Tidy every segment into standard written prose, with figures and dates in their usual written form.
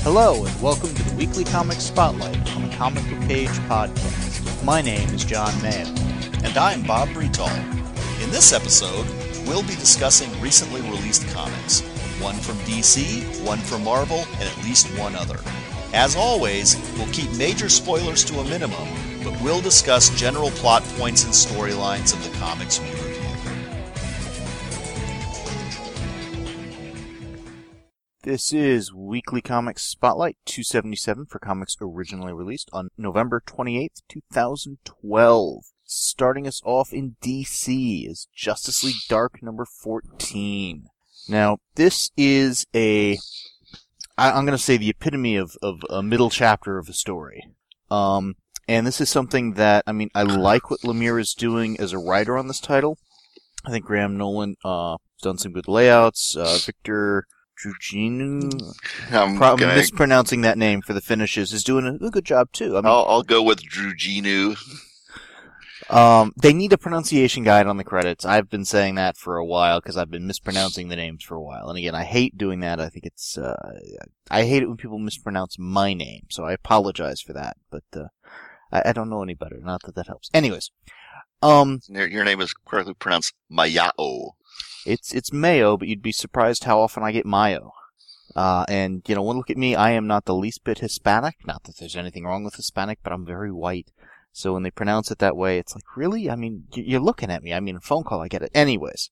Hello, and welcome to the Weekly Comic Spotlight on the Comic Book Page podcast. My name is John Mayo. And I'm Bob Bretal. In this episode, we'll be discussing recently released comics. One from DC, one from Marvel, and at least one other. As always, we'll keep major spoilers to a minimum, but we'll discuss general plot points and storylines of the comics we review. This is Weekly Comic Spotlight 277 for comics originally released on November 28th, 2012. Starting us off in DC is Justice League Dark number 14. Now, this is I'm going to say the epitome of a middle chapter of a story. And this is something that, I like what Lemire is doing as a writer on this title. I think Graham Nolan has done some good layouts. Victor Druginu, I'm mispronouncing that name for the finishes, is doing a good job too. I'll go with Druginu. They need a pronunciation guide on the credits. I've been saying that for a while because I've been mispronouncing the names for a while. And again, I hate doing that. I think I hate it when people mispronounce my name, so I apologize for that. But I don't know any better. Not that that helps. Anyways, your name is correctly pronounced Mayao. It's Mayo, but you'd be surprised how often I get Mayo. And one look at me, I am not the least bit Hispanic. Not that there's anything wrong with Hispanic, but I'm very white. So when they pronounce it that way, it's like, really? You're looking at me. A phone call, I get it. Anyways,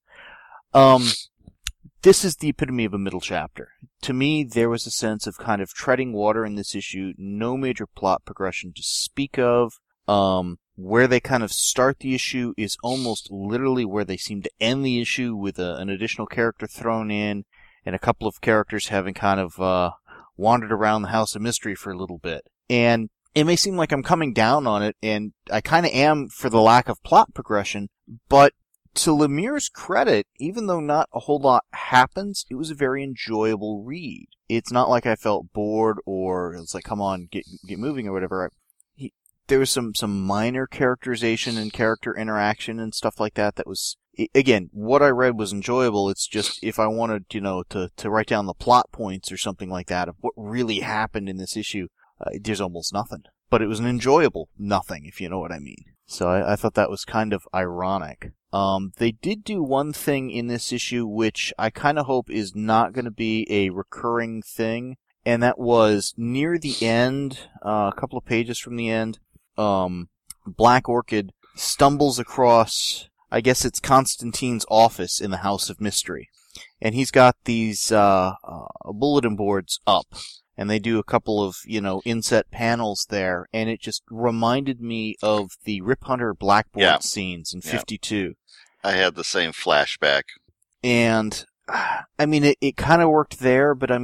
this is the epitome of a middle chapter. To me, there was a sense of kind of treading water in this issue, no major plot progression to speak of. Where they kind of start the issue is almost literally where they seem to end the issue with an additional character thrown in and a couple of characters having kind of wandered around the House of Mystery for a little bit. And it may seem like I'm coming down on it, and I kind of am for the lack of plot progression, but to Lemire's credit, even though not a whole lot happens, it was a very enjoyable read. It's not like I felt bored or it's like, come on, get moving or whatever. There was some minor characterization and character interaction and stuff like that was, again, what I read was enjoyable. It's just, if I wanted, to write down the plot points or something like that of what really happened in this issue, there's almost nothing. But it was an enjoyable nothing, if you know what I mean. So I thought that was kind of ironic. They did do one thing in this issue which I kind of hope is not going to be a recurring thing, and that was near the end, a couple of pages from the end, Black Orchid stumbles across, I guess it's Constantine's office in the House of Mystery. And he's got these bulletin boards up, and they do a couple of, inset panels there, and it just reminded me of the Rip Hunter Blackboard scenes in 52. I had the same flashback. And it kind of worked there, but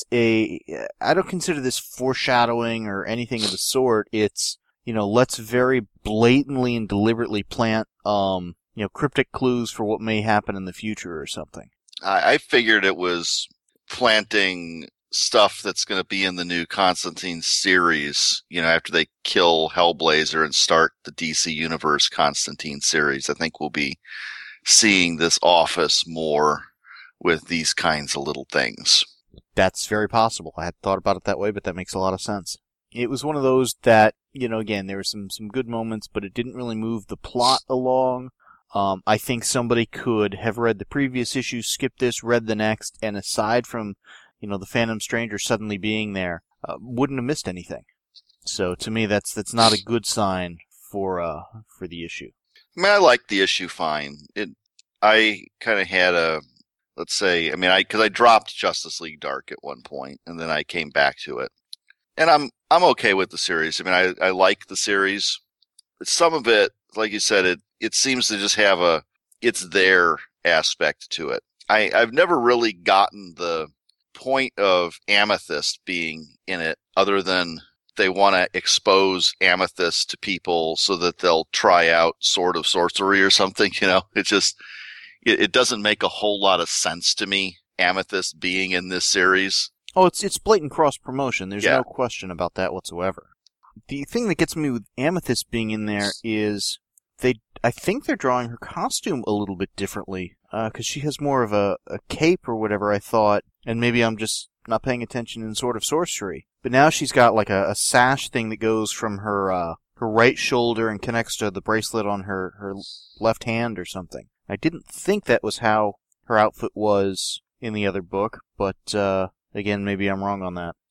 I don't consider this foreshadowing or anything of the sort. It's, let's very blatantly and deliberately plant, cryptic clues for what may happen in the future or something. I figured it was planting stuff that's going to be in the new Constantine series, after they kill Hellblazer and start the DC Universe Constantine series. I think we'll be seeing this office more with these kinds of little things. That's very possible. I hadn't thought about it that way, but that makes a lot of sense. It was one of those that, again, there were some good moments, but it didn't really move the plot along. I think somebody could have read the previous issue, skipped this, read the next, and aside from, the Phantom Stranger suddenly being there, wouldn't have missed anything. So to me, that's not a good sign for the issue. I liked the issue fine. I kind of had because I dropped Justice League Dark at one point, and then I came back to it. And I'm okay with the series. I like the series. Some of it, like you said, it seems to just have it's their aspect to it. I've never really gotten the point of Amethyst being in it, other than they want to expose Amethyst to people so that they'll try out Sword of Sorcery or something, It just, it doesn't make a whole lot of sense to me, Amethyst being in this series. Oh, it's blatant cross-promotion. There's no question about that whatsoever. The thing that gets me with Amethyst being in there is I think they're drawing her costume a little bit differently, because she has more of a cape or whatever, I thought, and maybe I'm just not paying attention in Sword of Sorcery. But now she's got like a sash thing that goes from her right shoulder and connects to the bracelet on her left hand or something. I didn't think that was how her outfit was in the other book, but again, maybe I'm wrong on that.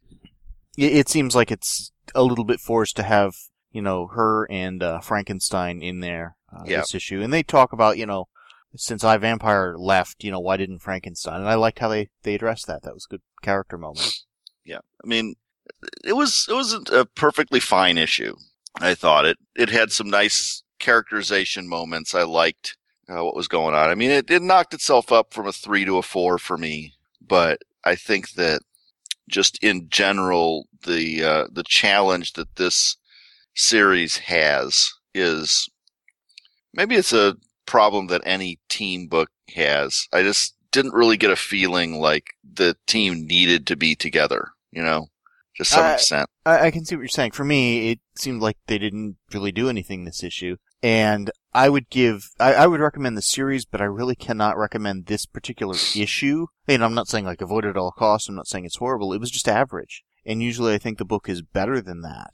It seems like it's a little bit forced to have, her and Frankenstein in there this issue. And they talk about, since iVampire left, why didn't Frankenstein? And I liked how they addressed that. That was a good character moment. Yeah. I mean, it was a perfectly fine issue. I thought it had some nice characterization moments. I liked what was going on. I mean, it knocked itself up from a 3 to a 4 for me, but I think that just in general, the challenge that this series has is, maybe it's a problem that any team book has. I just didn't really get a feeling like the team needed to be together, to some extent. I can see what you're saying. For me, it seemed like they didn't really do anything this issue. And I would recommend the series, but I really cannot recommend this particular issue. And I'm not saying like avoid it at all costs. I'm not saying it's horrible. It was just average. And usually I think the book is better than that.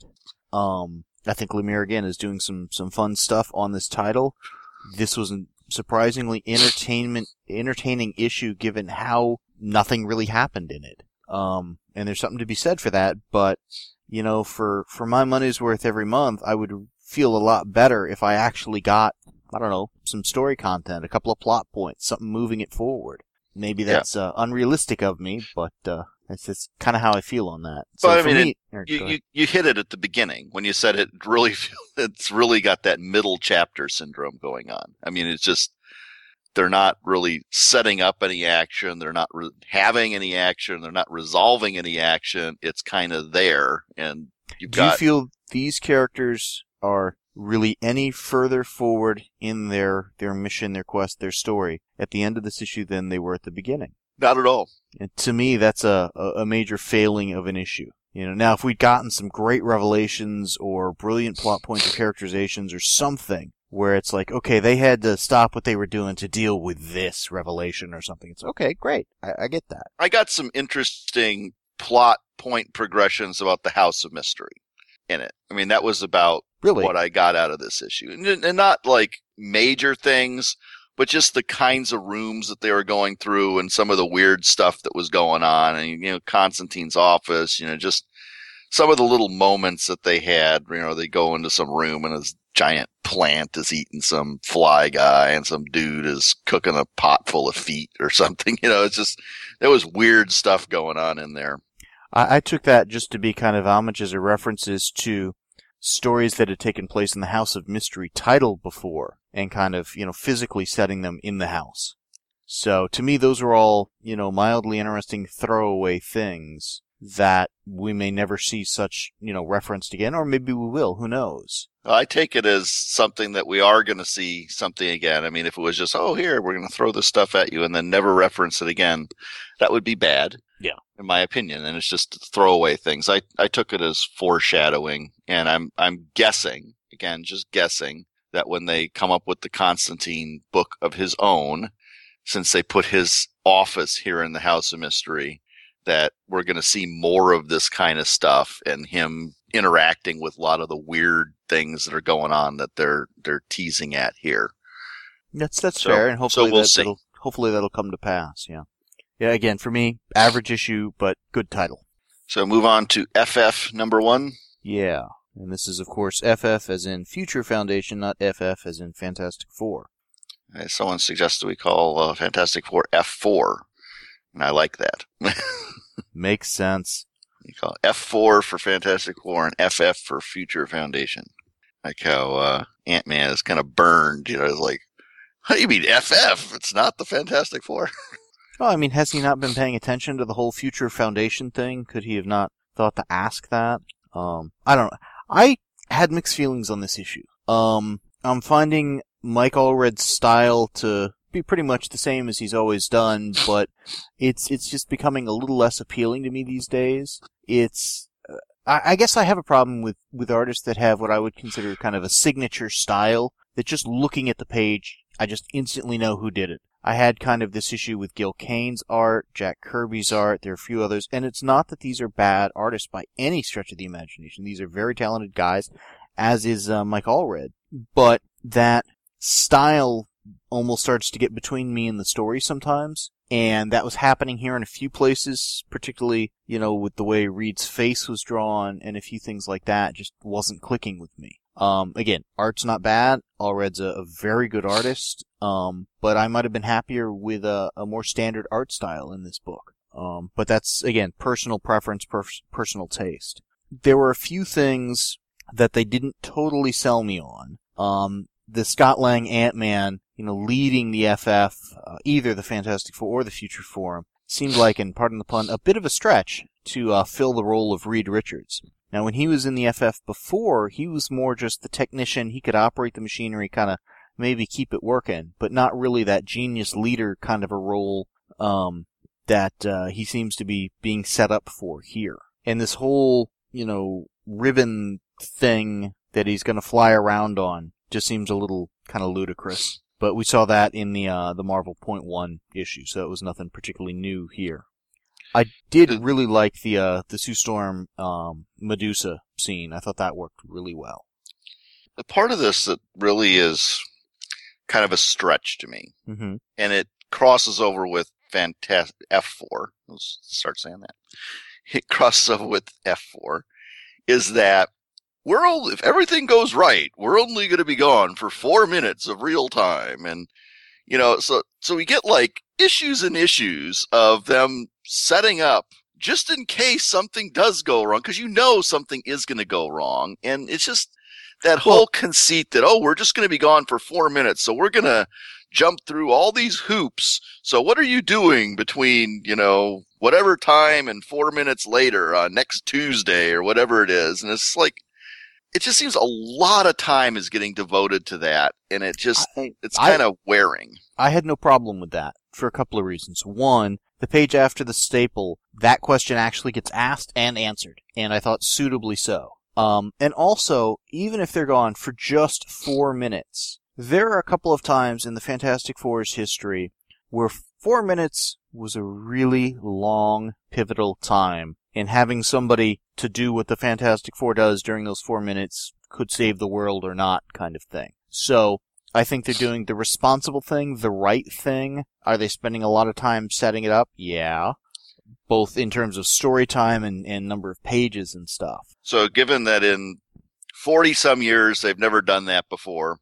I think Lemire, again, is doing some fun stuff on this title. This was a surprisingly entertaining issue given how nothing really happened in it. And there's something to be said for that, but, for my money's worth every month, I would feel a lot better if I actually got, I don't know, some story content, a couple of plot points, something moving it forward. Maybe that's unrealistic of me, but that's just kind of how I feel on that. So but I mean, you hit it at the beginning when you said it's really got that middle chapter syndrome going on. I mean, it's just, they're not really setting up any action. They're not having any action. They're not resolving any action. It's kind of there. And do you feel these characters are really any further forward in their mission, their quest, their story at the end of this issue than they were at the beginning? Not at all. And to me, that's a major failing of an issue. Now if we'd gotten some great revelations or brilliant plot points or characterizations or something where it's like, okay, they had to stop what they were doing to deal with this revelation or something. It's okay, great. I get that. I got some interesting plot point progressions about the House of Mystery in it. I mean, that was about what I got out of this issue. And not like major things, but just the kinds of rooms that they were going through and some of the weird stuff that was going on. And, Constantine's office, just some of the little moments that they had. They go into some room and this giant plant is eating some fly guy and some dude is cooking a pot full of feet or something. It's just, there was weird stuff going on in there. I took that just to be kind of homages or references to stories that had taken place in the House of Mystery title before and kind of, physically setting them in the house. So to me, those are all, mildly interesting throwaway things that we may never see such, referenced again, or maybe we will, who knows? I take it as something that we are going to see something again. I mean, if it was just, here, we're going to throw this stuff at you and then never reference it again, that would be bad. Yeah. In my opinion. And it's just throwaway things. I took it as foreshadowing, and I'm guessing, again, just guessing, that when they come up with the Constantine book of his own, since they put his office here in the House of Mystery, that we're going to see more of this kind of stuff and him interacting with a lot of the weird things that are going on that they're teasing at here. That's fair, and hopefully that'll come to pass. Yeah. Again, for me, average issue, but good title. So move on to FF number 1. Yeah, and this is of course FF as in Future Foundation, not FF as in Fantastic Four. Someone suggested we call Fantastic Four F4, and I like that. Makes sense. You call it F4 for Fantastic Four and FF for Future Foundation. Like how Ant-Man is kind of burned, it's like, how do you mean FF? It's not the Fantastic Four. Well, I mean, has he not been paying attention to the whole Future Foundation thing? Could he have not thought to ask that? I don't know. I had mixed feelings on this issue. I'm finding Mike Allred's style to be pretty much the same as he's always done, but it's just becoming a little less appealing to me these days. I guess I have a problem with artists that have what I would consider kind of a signature style, that just looking at the page, I just instantly know who did it. I had kind of this issue with Gil Kane's art, Jack Kirby's art, there are a few others, and it's not that these are bad artists by any stretch of the imagination. These are very talented guys, as is Mike Allred. But that style almost starts to get between me and the story sometimes, and that was happening here in a few places, particularly, with the way Reed's face was drawn and a few things like that just wasn't clicking with me. Again, art's not bad. Allred's a very good artist, but I might have been happier with a more standard art style in this book. But that's, again, personal preference, personal taste. There were a few things that they didn't totally sell me on. The Scott Lang Ant-Man, leading the FF, either the Fantastic Four or the Future Forum, seemed like, and pardon the pun, a bit of a stretch to fill the role of Reed Richards. Now, when he was in the FF before, he was more just the technician. He could operate the machinery, kind of maybe keep it working, but not really that genius leader kind of a role that he seems to be being set up for here. And this whole, ribbon thing that he's going to fly around on just seems a little kind of ludicrous. But we saw that in the Marvel Point One issue, so it was nothing particularly new here. I did really like the Sue Storm Medusa scene. I thought that worked really well. The part of this that really is kind of a stretch to me, mm-hmm. and it crosses over with Fantastic F4. Let's start saying that. It crosses over with F4, is that if everything goes right, we're only going to be gone for 4 minutes of real time, and so we get like issues and issues of them setting up just in case something does go wrong, because something is going to go wrong, and it's just that whole conceit that we're just going to be gone for 4 minutes, so we're going to jump through all these hoops. So what are you doing between whatever time and 4 minutes later next Tuesday or whatever it is? And it's like, it just seems a lot of time is getting devoted to that, and it's kind of wearing. I had no problem with that for a couple of reasons. One, the page after the staple, that question actually gets asked and answered, and I thought suitably so. And also, even if they're gone for just 4 minutes, there are a couple of times in the Fantastic Four's history where 4 minutes was a really long, pivotal time, and having somebody to do what the Fantastic Four does during those 4 minutes could save the world or not kind of thing. So, I think they're doing the responsible thing, the right thing. Are they spending a lot of time setting it up? Yeah. Both in terms of story time and number of pages and stuff. So given that in 40-some years they've never done that before,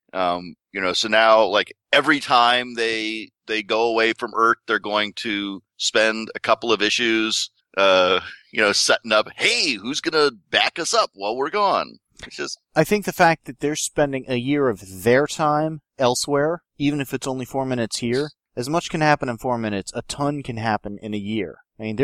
so now like every time they go away from Earth, they're going to spend a couple of issues, setting up, hey, who's going to back us up while we're gone? It's just, I think the fact that they're spending a year of their time elsewhere, even if it's only 4 minutes here, as much can happen in 4 minutes, a ton can happen in a year. I mean,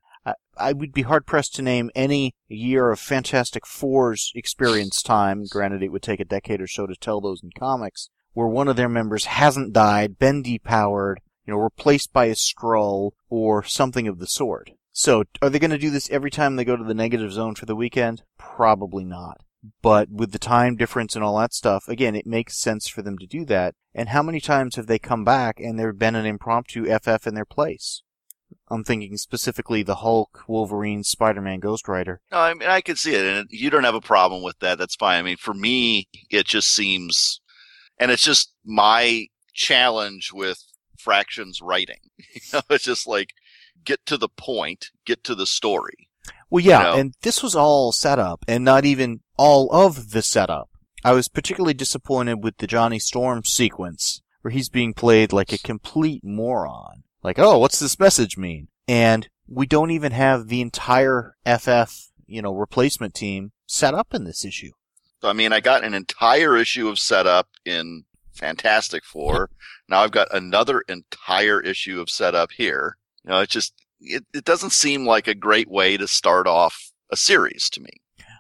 I would be hard-pressed to name any year of Fantastic Four's experience time, granted it would take a decade or so to tell those in comics, where one of their members hasn't died, been depowered, replaced by a Skrull, or something of the sort. So, are they going to do this every time they go to the negative zone for the weekend? Probably not. But with the time difference and all that stuff, again, it makes sense for them to do that. And how many times have they come back and there have been an impromptu FF in their place? I'm thinking specifically the Hulk, Wolverine, Spider-Man, Ghost Rider. No, I mean, I can see it, and you don't have a problem with that. That's fine. I mean, for me, it just seems, and it's just my challenge with Fraction's writing. It's just like, get to the point, get to the story. Well, yeah, and this was all set up, and not even all of the setup. I was particularly disappointed with the Johnny Storm sequence, where he's being played like a complete moron. Like, oh, what's this message mean? And we don't even have the entire FF, replacement team set up in this issue. So, I mean, I got an entire issue of setup in Fantastic Four. Now I've got another entire issue of setup here. It's just, it doesn't seem like a great way to start off a series to me.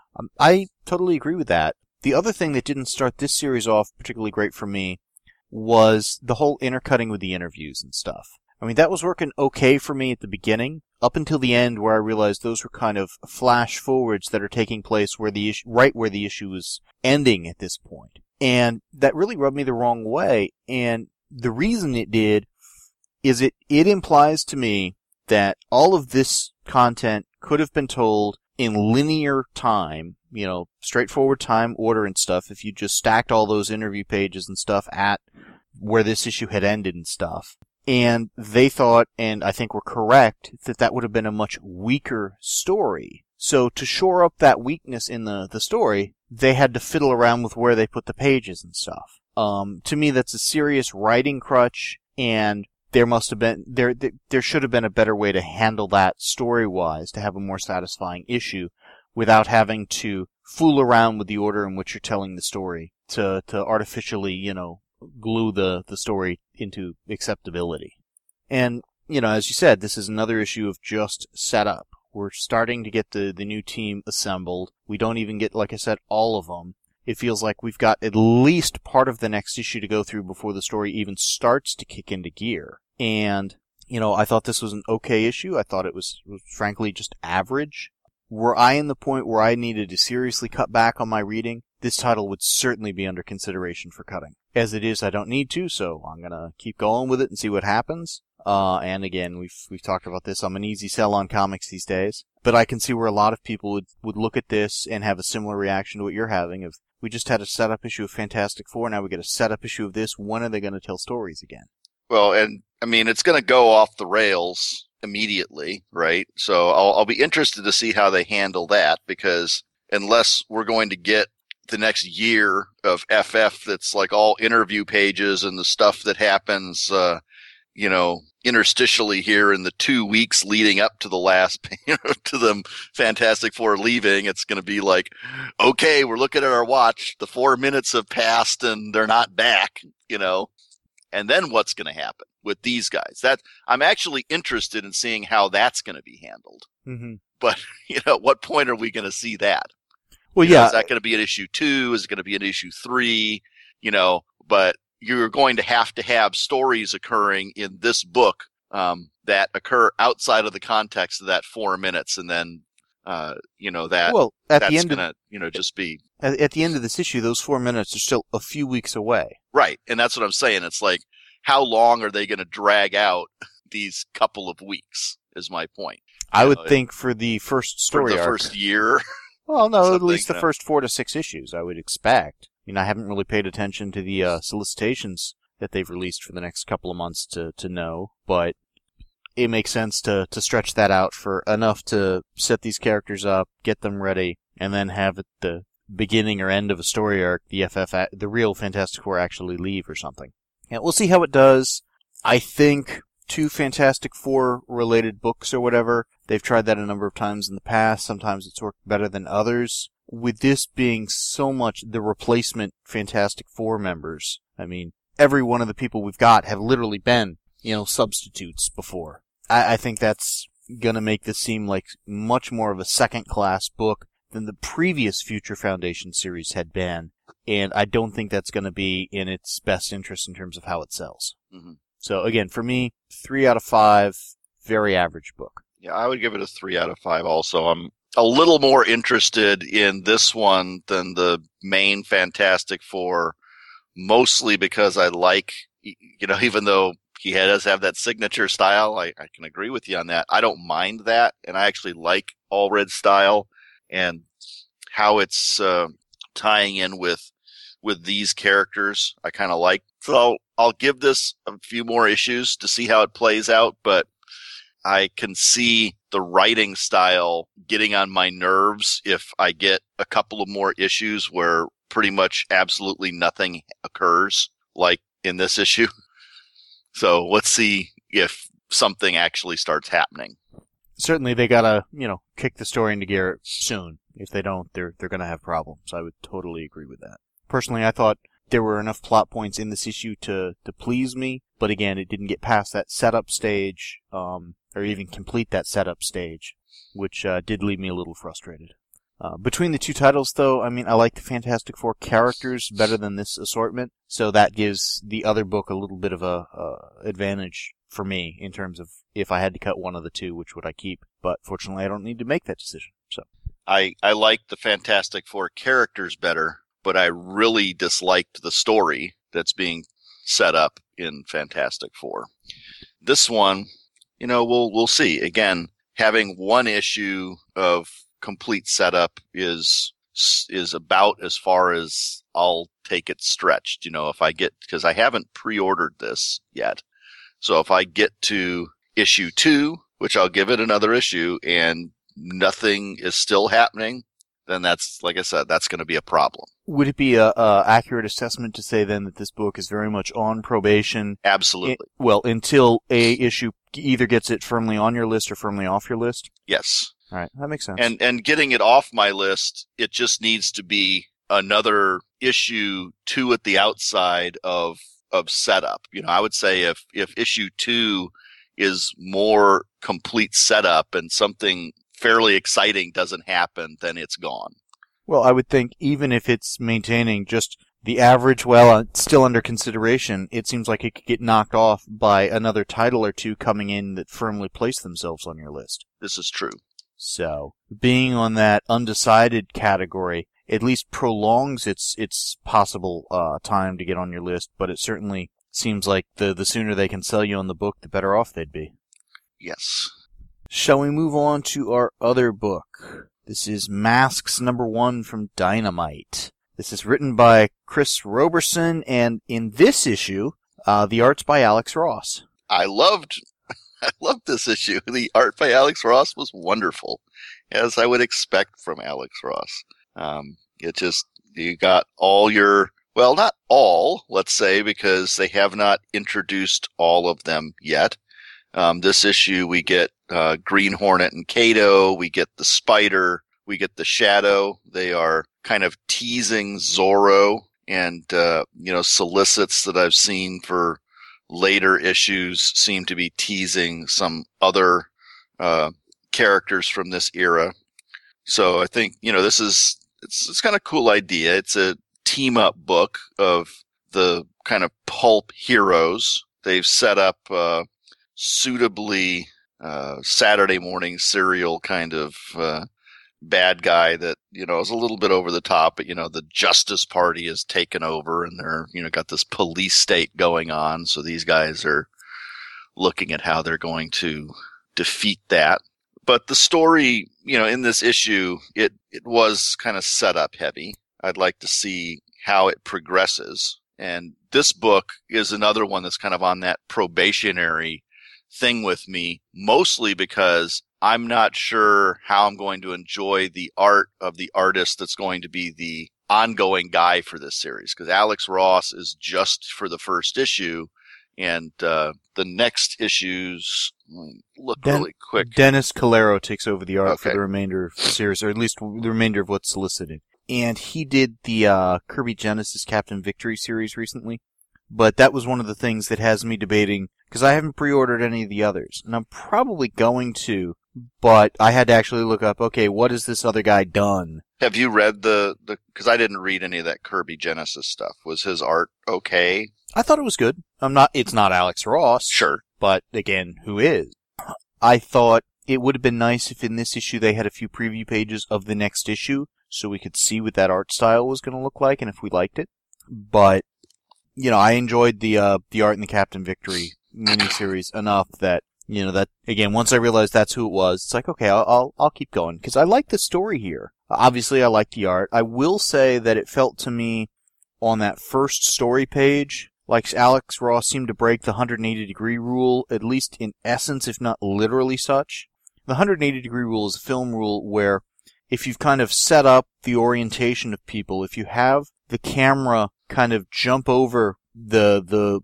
I totally agree with that. The other thing that didn't start this series off particularly great for me was the whole intercutting with the interviews and stuff. I mean, that was working okay for me at the beginning, up until the end where I realized those were kind of flash forwards that are taking place where the issue, right where the issue is ending at this point. And that really rubbed me the wrong way. And the reason it did is it implies to me that all of this content could have been told in linear time, straightforward time order and stuff, if you just stacked all those interview pages and stuff at where this issue had ended and stuff. And they thought, and I think were correct, that would have been a much weaker story. So to shore up that weakness in the story, they had to fiddle around with where they put the pages and stuff. To me, that's a serious writing crutch, and there should have been a better way to handle that story-wise, to have a more satisfying issue, without having to fool around with the order in which you're telling the story to artificially, glue the story into acceptability. And, as you said, this is another issue of just setup. We're starting to get the new team assembled. We don't even get, like I said, all of them. It feels like we've got at least part of the next issue to go through before the story even starts to kick into gear. And, I thought this was an okay issue. I thought it was frankly just average. Were I in the point where I needed to seriously cut back on my reading, this title would certainly be under consideration for cutting. As it is, I don't need to, so I'm gonna keep going with it and see what happens. And again, we've talked about this. I'm an easy sell on comics these days, but I can see where a lot of people would look at this and have a similar reaction to what you're having. If we just had a setup issue of Fantastic Four, now we get a setup issue of this. When are they going to tell stories again? Well, and I mean, it's going to go off the rails immediately, right? So I'll be interested to see how they handle that, because unless we're going to get the next year of FF that's like all interview pages and the stuff that happens, interstitially here in the 2 weeks leading up to the last, to them Fantastic Four leaving, it's going to be like, okay, we're looking at our watch. The 4 minutes have passed and they're not back, and then what's going to happen with these guys? That I'm actually interested in seeing how that's going to be handled. Mm-hmm. But, at what point are we going to see that? Well, yeah. Is that going to be an issue 2? Is it going to be an issue 3? But you're going to have stories occurring in this book that occur outside of the context of that 4 minutes, and then that well, at that's the end going to just be at the end of this issue, those 4 minutes are still a few weeks away. Right, and that's what I'm saying. It's like, how long are they going to drag out these couple of weeks? Is my point. I would think for the first story for the arc. first year. Well, no, at least the first 4 to 6 issues, I would expect. I haven't really paid attention to the solicitations that they've released for the next couple of months to know, but it makes sense to stretch that out for enough to set these characters up, get them ready, and then have at the beginning or end of a story arc, the real Fantastic Four actually leave or something. And we'll see how it does. I think 2 Fantastic Four related books or whatever, they've tried that a number of times in the past. Sometimes it's worked better than others. With this being so much the replacement Fantastic Four members, I mean, every one of the people we've got have literally been, substitutes before. I think that's gonna make this seem like much more of a second-class book than the previous Future Foundation series had been, and I don't think that's gonna be in its best interest in terms of how it sells. Mm-hmm. So again, for me, 3 out of 5, very average book. Yeah, I would give it a 3 out of 5 also. I'm a little more interested in this one than the main Fantastic Four, mostly because I like, even though he does have that signature style, I can agree with you on that. I don't mind that, and I actually like Allred's style and how it's tying in with these characters. I kind of like. So I'll give this a few more issues to see how it plays out, but I can see the writing style getting on my nerves if I get a couple of more issues where pretty much absolutely nothing occurs, like in this issue. So let's see if something actually starts happening. Certainly they gotta, kick the story into gear soon. If they don't, they're gonna have problems. I would totally agree with that. Personally, I thought there were enough plot points in this issue to please me, but again, it didn't get past that setup stage, or even complete that setup stage, which did leave me a little frustrated. Between the 2 titles, though, I like the Fantastic Four characters better than this assortment, so that gives the other book a little bit of a advantage for me in terms of if I had to cut one of the 2, which would I keep. But fortunately, I don't need to make that decision. So I like the Fantastic Four characters better, but I really disliked the story that's being setup in Fantastic Four. This one, we'll see. Again, having one issue of complete setup is about as far as I'll take it stretched. Because I haven't pre-ordered this yet. So if I get to issue 2, which I'll give it another issue, and nothing is still happening, then that's, like I said, that's going to be a problem. Would it be a accurate assessment to say then that this book is very much on probation? Absolutely. Until a issue either gets it firmly on your list or firmly off your list? Yes. All right, that makes sense. And getting it off my list, it just needs to be another issue 2 at the outside of setup. I would say if issue 2 is more complete setup and something fairly exciting doesn't happen, then it's gone. Well, I would think even if it's maintaining just the average, still under consideration, it seems like it could get knocked off by another title or 2 coming in that firmly place themselves on your list. This is true. So, being on that undecided category at least prolongs its possible time to get on your list, but it certainly seems like the sooner they can sell you on the book, the better off they'd be. Yes. Shall we move on to our other book? This is Masks #1 from Dynamite. This is written by Chris Roberson, and in this issue, the art's by Alex Ross. I loved this issue. The art by Alex Ross was wonderful, as I would expect from Alex Ross. You got all your, well, not all, let's say, because they have not introduced all of them yet. This issue, we get Green Hornet and Kato, we get the Spider, we get the Shadow. They are kind of teasing Zorro and, solicits that I've seen for later issues seem to be teasing some other characters from this era. So I think, it's kind of cool idea. It's a team-up book of the kind of pulp heroes. They've set up suitably Saturday morning serial kind of bad guy that, is a little bit over the top, but, the Justice Party has taken over and they're, got this police state going on. So these guys are looking at how they're going to defeat that. But the story, in this issue, it was kind of setup heavy. I'd like to see how it progresses. And this book is another one that's kind of on that probationary thing with me, mostly because I'm not sure how I'm going to enjoy the art of the artist that's going to be the ongoing guy for this series. Because Alex Ross is just for the first issue. And the next issues, look really quick. Dennis Calero takes over the art for the remainder of the series, or at least the remainder of what's solicited. And he did the Kirby Genesis Captain Victory series recently. But that was one of the things that has me debating, because I haven't pre-ordered any of the others. And I'm probably going to, but I had to actually look up, okay, what has this other guy done? Have you read because I didn't read any of that Kirby Genesis stuff. Was his art okay? I thought it was good. It's not Alex Ross. Sure. But again, who is? I thought it would have been nice if in this issue they had a few preview pages of the next issue so we could see what that art style was going to look like and if we liked it. But, I enjoyed the art in the Captain Victory miniseries enough that, that, again, once I realized that's who it was, it's like, okay, I'll keep going. Because I like the story here. Obviously, I like the art. I will say that it felt to me on that first story page like Alex Ross seemed to break the 180-degree rule, at least in essence, if not literally such. The 180-degree rule is a film rule where if you've kind of set up the orientation of people, if you have the camera kind of jump over the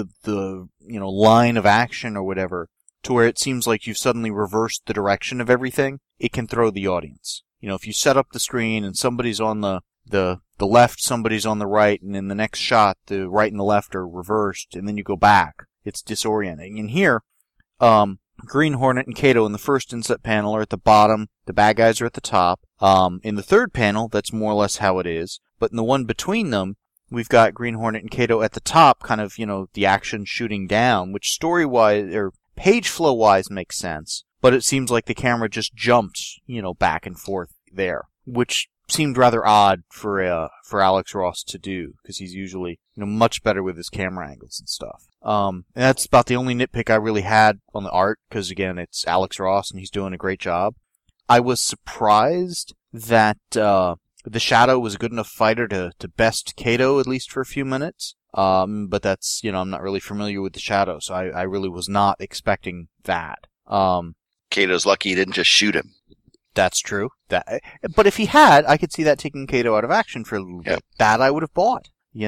line of action or whatever, to where it seems like you've suddenly reversed the direction of everything, it can throw the audience. If you set up the screen and somebody's on the left, somebody's on the right, and in the next shot, the right and the left are reversed, and then you go back. It's disorienting. And here, Green Hornet and Kato in the first inset panel are at the bottom, the bad guys are at the top. In the third panel, that's more or less how it is. But in the one between them, we've got Green Hornet and Kato at the top, kind of, the action shooting down, which story-wise, or page flow-wise makes sense. But it seems like the camera just jumped, back and forth there. Which seemed rather odd for Alex Ross to do, because he's usually, much better with his camera angles and stuff. And that's about the only nitpick I really had on the art, because again, it's Alex Ross and he's doing a great job. I was surprised that, the Shadow was a good enough fighter to best Kato, at least for a few minutes. But that's, I'm not really familiar with the Shadow, so I really was not expecting that. Kato's lucky he didn't just shoot him. That's true. But if he had, I could see that taking Kato out of action for a little bit. That I would have bought,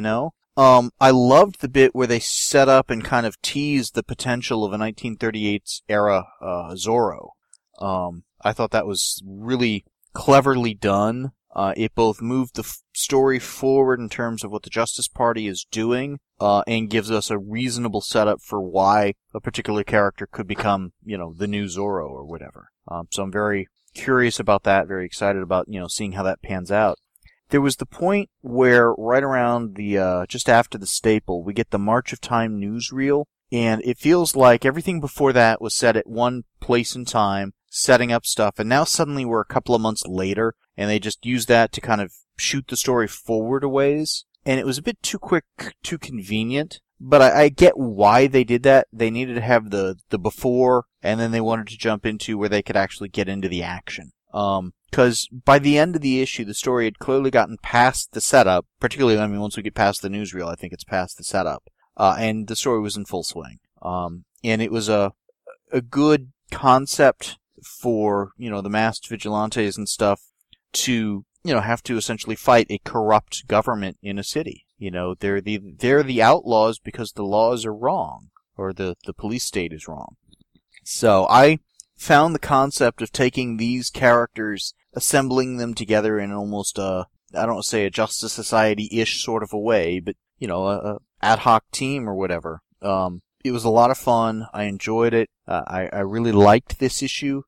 I loved the bit where they set up and kind of teased the potential of a 1938 era Zorro. I thought that was really cleverly done. It both moved the story forward in terms of what the Justice Party is doing, and gives us a reasonable setup for why a particular character could become, the new Zorro or whatever. So I'm very curious about that, very excited about, seeing how that pans out. There was the point where right around just after the staple, we get the March of Time newsreel, and it feels like everything before that was set at one place in time, setting up stuff, and now suddenly we're a couple of months later, and they just use that to kind of shoot the story forward a ways, and it was a bit too quick, too convenient, but I get why they did that. They needed to have the before, and then they wanted to jump into where they could actually get into the action. Because by the end of the issue, the story had clearly gotten past the setup, particularly, once we get past the newsreel, I think it's past the setup, and the story was in full swing. And it was a good concept for, the masked vigilantes and stuff to, have to essentially fight a corrupt government in a city. They're the outlaws because the laws are wrong, or the police state is wrong. So I found the concept of taking these characters, assembling them together in almost I don't want to say a Justice Society-ish sort of a way, but, a ad hoc team or whatever. It was a lot of fun. I enjoyed it. I really liked this issue.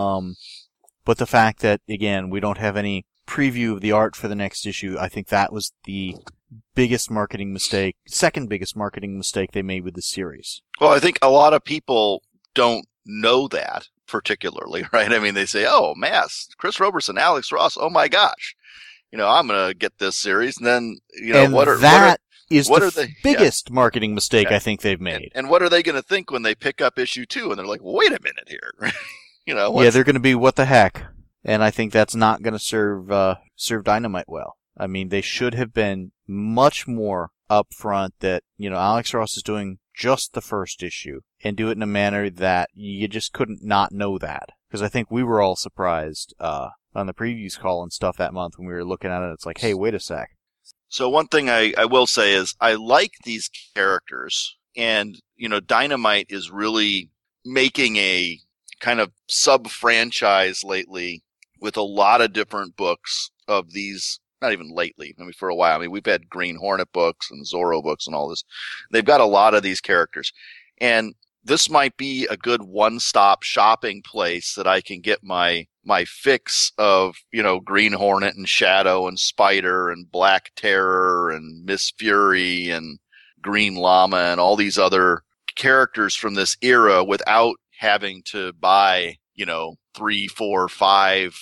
But the fact that, again, we don't have any preview of the art for the next issue, I think that was the second biggest marketing mistake they made with the series. Well, I think a lot of people don't know that particularly, right? They say, oh, Mask, Chris Roberson, Alex Ross, oh my gosh. I'm going to get this series. And then, is the biggest marketing mistake I think they've made. And what are they going to think when they pick up issue 2 and they're like, well, wait a minute here. They're going to be, what the heck? And I think that's not going to serve Dynamite well. They should have been much more upfront that, Alex Ross is doing just the first issue and do it in a manner that you just couldn't not know that. Because I think we were all surprised, on the previews call and stuff that month when we were looking at it. It's like, hey, wait a sec. So one thing I will say is I like these characters, and, Dynamite is really making a kind of sub-franchise lately with a lot of different books of these, not even lately, for a while. We've had Green Hornet books and Zorro books and all this. They've got a lot of these characters. And this might be a good one-stop shopping place that I can get my fix of, Green Hornet and Shadow and Spider and Black Terror and Miss Fury and Green Llama and all these other characters from this era without having to buy, 3, 4, 5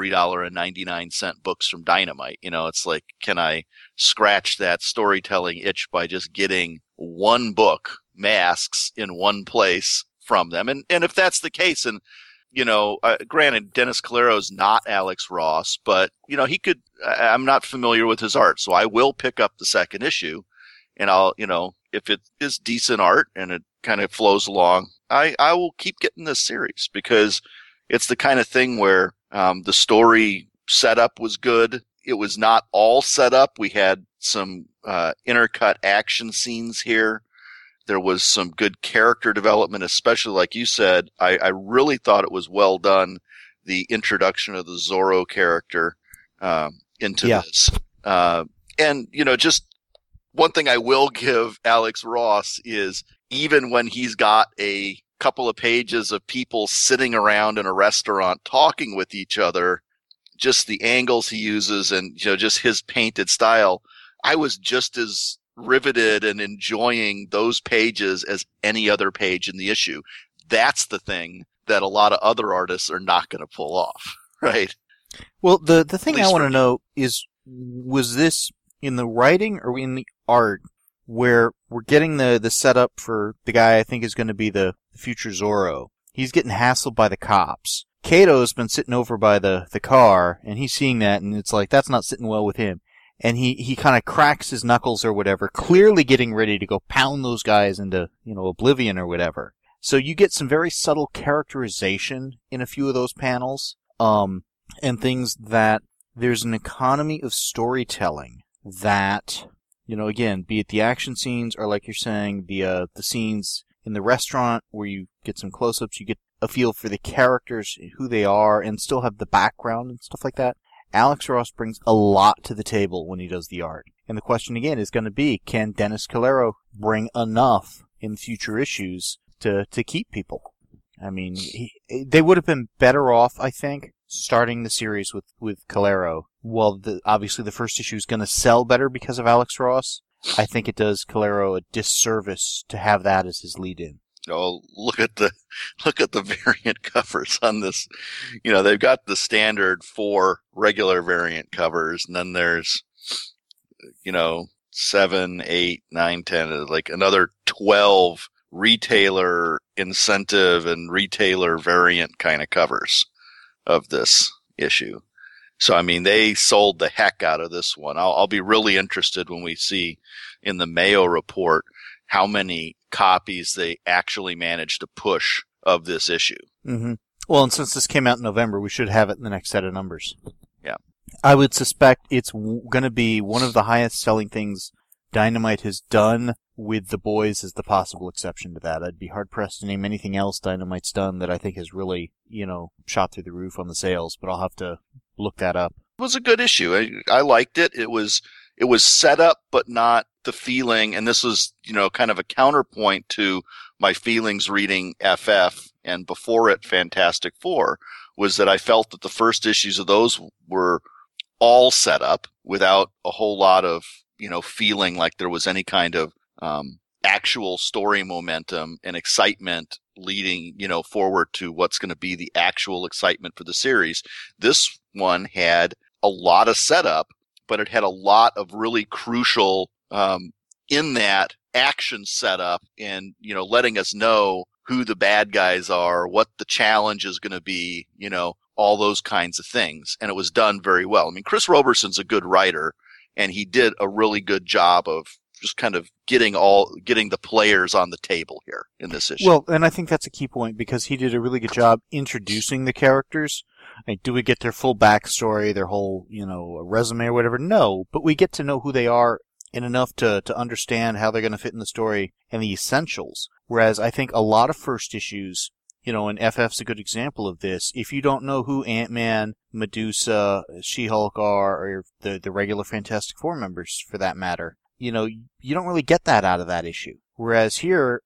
$3.99 books from Dynamite. It's like, can I scratch that storytelling itch by just getting one book, Masks, in one place from them? And if that's the case, and granted, Dennis Calero's not Alex Ross, but he could. I'm not familiar with his art, so I will pick up the second issue, and I'll, if it is decent art and it kind of flows along, I will keep getting this series because it's the kind of thing where the story setup was good. It was not all set up. We had some intercut action scenes here. There was some good character development, especially like you said. I really thought it was well done, the introduction of the Zorro character into this. And, just one thing I will give Alex Ross is even when he's got a couple of pages of people sitting around in a restaurant talking with each other, just the angles he uses and, just his painted style, I was just as riveted and enjoying those pages as any other page in the issue. That's the thing that a lot of other artists are not going to pull off, right? Well, the thing At I least want for to me. know is, was this in the writing or in the art where we're getting the setup for the guy I think is going to be the future Zorro? He's getting hassled by the cops. Kato's been sitting over by the car, and he's seeing that, and it's like, that's not sitting well with him. And he kind of cracks his knuckles or whatever, clearly getting ready to go pound those guys into, oblivion or whatever. So you get some very subtle characterization in a few of those panels, and things that there's an economy of storytelling that, again, be it the action scenes or like you're saying, the scenes in the restaurant where you get some close-ups, you get a feel for the characters, who they are, and still have the background and stuff like that. Alex Ross brings a lot to the table when he does the art. And the question again is going to be, can Dennis Calero bring enough in future issues to keep people? I mean, they would have been better off, I think, starting the series with Calero. Well, obviously the first issue is going to sell better because of Alex Ross. I think it does Calero a disservice to have that as his lead-in. Oh, look at the variant covers on this. They've got the standard 4 regular variant covers, and then there's, 7, 8, 9, 10, like another 12 retailer incentive and retailer variant kind of covers of this issue. So, I mean, they sold the heck out of this one. I'll be really interested when we see in the Mayo report how many copies they actually managed to push of this issue. Mm-hmm. Well, and since this came out in November, we should have it in the next set of numbers. Yeah. I would suspect it's going to be one of the highest selling things Dynamite has done, with the boys as the possible exception to that. I'd be hard-pressed to name anything else Dynamite's done that I think has really, shot through the roof on the sales, but I'll have to look that up. It was a good issue. I liked it. It was set up, but not the feeling. And this was, kind of a counterpoint to my feelings reading FF and before it Fantastic Four, was that I felt that the first issues of those were all set up without a whole lot of, feeling like there was any kind of actual story momentum and excitement leading, forward to what's going to be the actual excitement for the series. This one had a lot of setup, but it had a lot of really crucial in that action setup and, letting us know who the bad guys are, what the challenge is going to be, all those kinds of things. And it was done very well. I mean, Chris Roberson's a good writer, and he did a really good job of just kind of getting the players on the table here in this issue. Well, and I think that's a key point, because he did a really good job introducing the characters. Like, do we get their full backstory, their whole, resume or whatever? No, but we get to know who they are and enough to understand how they're going to fit in the story and the essentials. Whereas I think a lot of first issues, and FF's a good example of this, if you don't know who Ant-Man, Medusa, She-Hulk are, or the regular Fantastic Four members for that matter, you don't really get that out of that issue. Whereas here,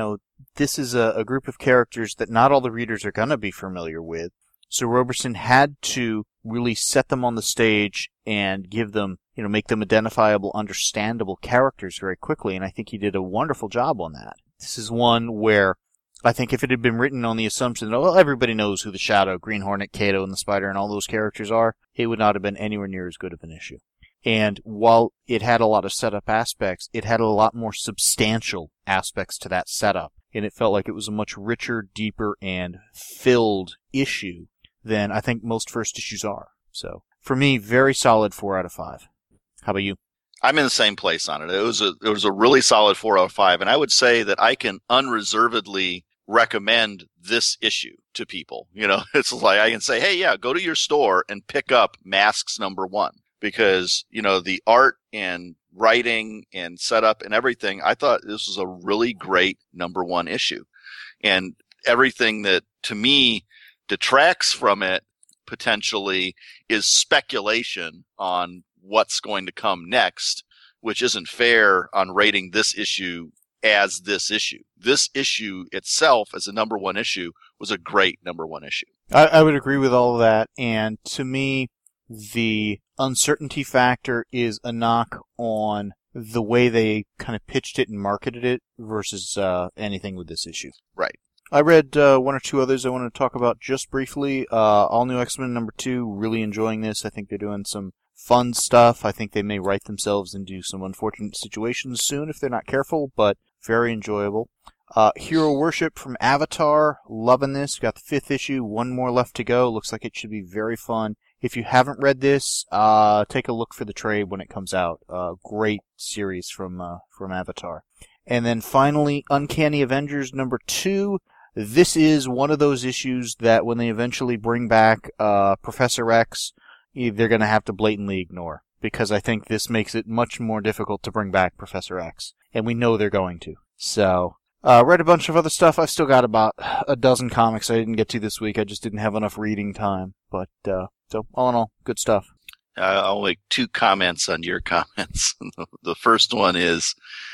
this is a group of characters that not all the readers are going to be familiar with. So Roberson had to really set them on the stage and give them, make them identifiable, understandable characters very quickly. And I think he did a wonderful job on that. This is one where I think if it had been written on the assumption that, well, everybody knows who the Shadow, Green Hornet, Kato, and the Spider and all those characters are, it would not have been anywhere near as good of an issue. And while it had a lot of setup aspects, it had a lot more substantial aspects to that setup. And it felt like it was a much richer, deeper, and filled issue than I think most first issues are. So, for me, very solid 4 out of 5. How about you? I'm in the same place on it. It was a really solid 4 out of 5. And I would say that I can unreservedly recommend this issue to people. It's like I can say, hey, yeah, go to your store and pick up Masks #1. Because, the art and writing and setup and everything, I thought this was a really great #1 issue. And everything that, to me, detracts from it potentially is speculation on what's going to come next, which isn't fair on rating this issue as this issue. This issue itself, as a #1 issue, was a great #1 issue. I would agree with all of that. And to me, the uncertainty factor is a knock on the way they kind of pitched it and marketed it versus anything with this issue. Right. I read one or two others I want to talk about just briefly. All New X-Men #2, really enjoying this. I think they're doing some fun stuff. I think they may write themselves into some unfortunate situations soon if they're not careful, but very enjoyable. Hero Worship from Avatar, loving this. Got the 5th issue, one more left to go. Looks like it should be very fun. If you haven't read this, take a look for the trade when it comes out. Great series from Avatar. And then finally, Uncanny Avengers #2. This is one of those issues that when they eventually bring back Professor X, they're going to have to blatantly ignore. Because I think this makes it much more difficult to bring back Professor X. And we know they're going to. So, read a bunch of other stuff. I've still got about a dozen comics I didn't get to this week. I just didn't have enough reading time. But, so, all in all, good stuff. I'll make 2 comments on your comments. The first one is,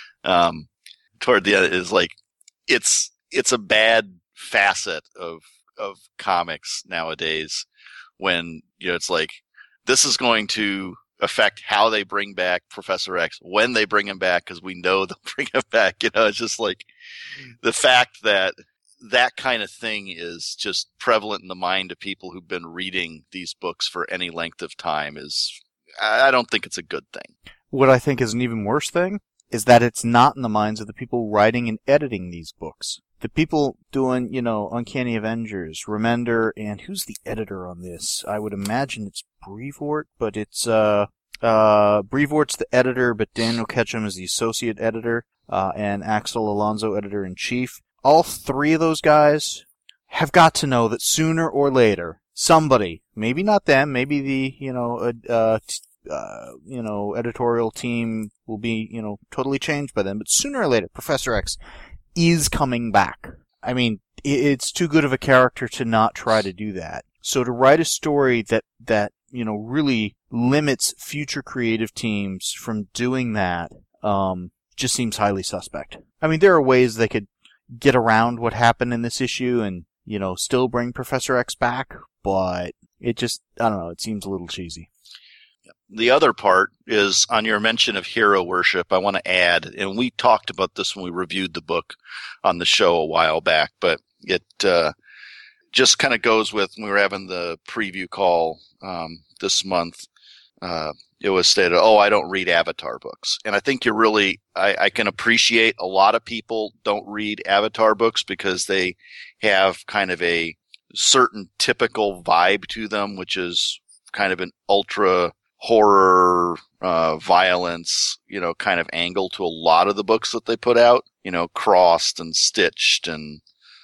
toward the end, is like, it's a bad facet of comics nowadays when, it's like, this is going to affect how they bring back Professor X, when they bring him back, because we know they'll bring him back. It's just like the fact that that kind of thing is just prevalent in the mind of people who've been reading these books for any length of time I don't think it's a good thing. What I think is an even worse thing is that it's not in the minds of the people writing and editing these books. The people doing, Uncanny Avengers, Remender, and who's the editor on this? I would imagine it's Brevoort, but it's, Brevoort's the editor, but Daniel Ketchum is the associate editor, and Axel Alonso editor-in-chief. All 3 of those guys have got to know that sooner or later, somebody, maybe not them, maybe the, editorial team will be, totally changed by then, but sooner or later, Professor X is coming back. I mean, it's too good of a character to not try to do that. So to write a story that really limits future creative teams from doing that, just seems highly suspect. I mean, there are ways they could get around what happened in this issue and, still bring Professor X back, but it just, I don't know, it seems a little cheesy. The other part is on your mention of Hero Worship, I want to add, and we talked about this when we reviewed the book on the show a while back, but it just kind of goes with when we were having the preview call this month. It was stated, I don't read Avatar books. And I think I can appreciate a lot of people don't read Avatar books because they have kind of a certain typical vibe to them, which is kind of an ultra horror, violence, kind of angle to a lot of the books that they put out, Crossed and Stitched and,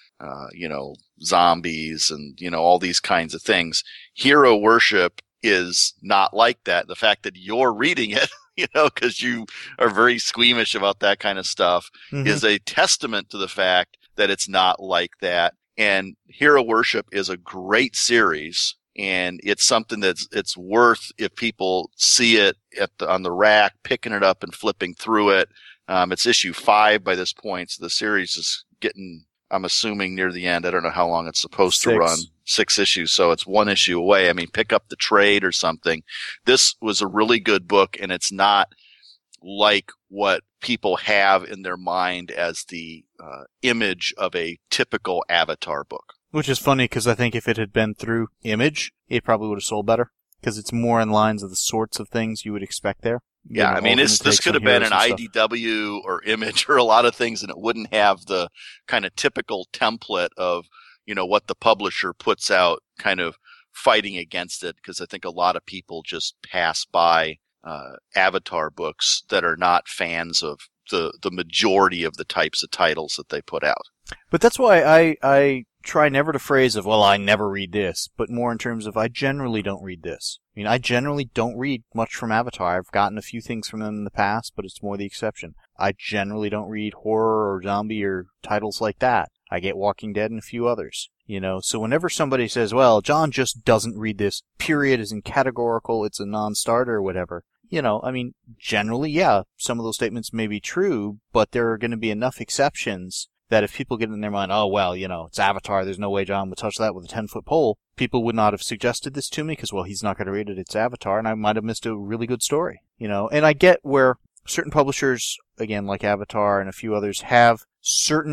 zombies and, all these kinds of things. Hero Worship is not like that. The fact that you're reading it, because you are very squeamish about that kind of stuff, is a testament to the fact that it's not like that. And Hero Worship is a great series. And it's something it's worth if people see it on the rack, picking it up and flipping through it. It's issue 5 by this point, so the series is getting, I'm assuming, near the end. I don't know how long it's supposed to run. 6 issues, so it's 1 issue away. I mean, pick up the trade or something. This was a really good book, and it's not like what people have in their mind as the image of a typical Avatar book. Which is funny because I think if it had been through Image, it probably would have sold better because it's more in lines of the sorts of things you would expect there. Yeah, I mean, this could have been an IDW or Image or a lot of things, and it wouldn't have the kind of typical template of, what the publisher puts out kind of fighting against it, because I think a lot of people just pass by Avatar books that are not fans of the majority of the types of titles that they put out. But that's why I try never to phrase of, I never read this, but more in terms of I generally don't read this. I mean, I generally don't read much from Avatar. I've gotten a few things from them in the past, but it's more the exception. I generally don't read horror or zombie or titles like that. I get Walking Dead and a few others. So whenever somebody says, John just doesn't read this, period, isn't categorical, it's a non-starter or whatever, I mean, generally, yeah, some of those statements may be true, but there are going to be enough exceptions that if people get in their mind, it's Avatar, there's no way John would touch that with a 10-foot pole, people would not have suggested this to me because, he's not going to read it, it's Avatar, and I might have missed a really good story, And I get where certain publishers, again, like Avatar and a few others, have certain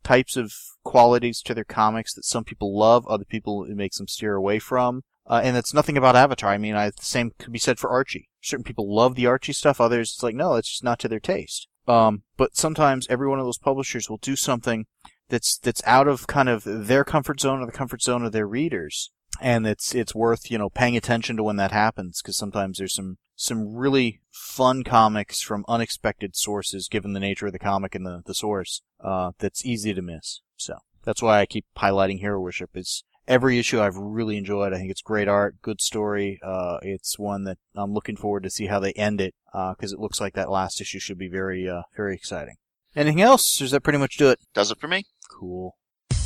types of qualities to their comics that some people love, other people it makes them steer away from. And it's nothing about Avatar. I mean, the same could be said for Archie. Certain people love the Archie stuff, others it's like, no, it's just not to their taste. But sometimes every one of those publishers will do something that's out of kind of their comfort zone or the comfort zone of their readers. And it's worth, paying attention to when that happens, because sometimes there's some really fun comics from unexpected sources, given the nature of the comic and the source, that's easy to miss. So that's why I keep highlighting Hero Worship. It's every issue I've really enjoyed. I think it's great art, good story. It's one that I'm looking forward to see how they end it, because it looks like that last issue should be very, very exciting. Anything else? Or does that pretty much do it? Does it for me. Cool.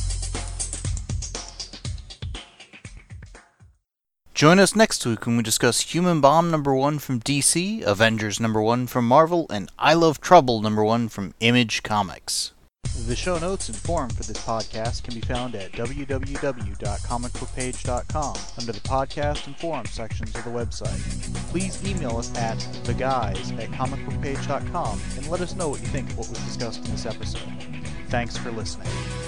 Join us next week when we discuss Human Bomb #1 from DC, Avengers #1 from Marvel, and I Love Trouble #1 from Image Comics. The show notes and forum for this podcast can be found at www.comicbookpage.com under the podcast and forum sections of the website. Please email us at theguys@comicbookpage.com and let us know what you think of what was discussed in this episode. Thanks for listening.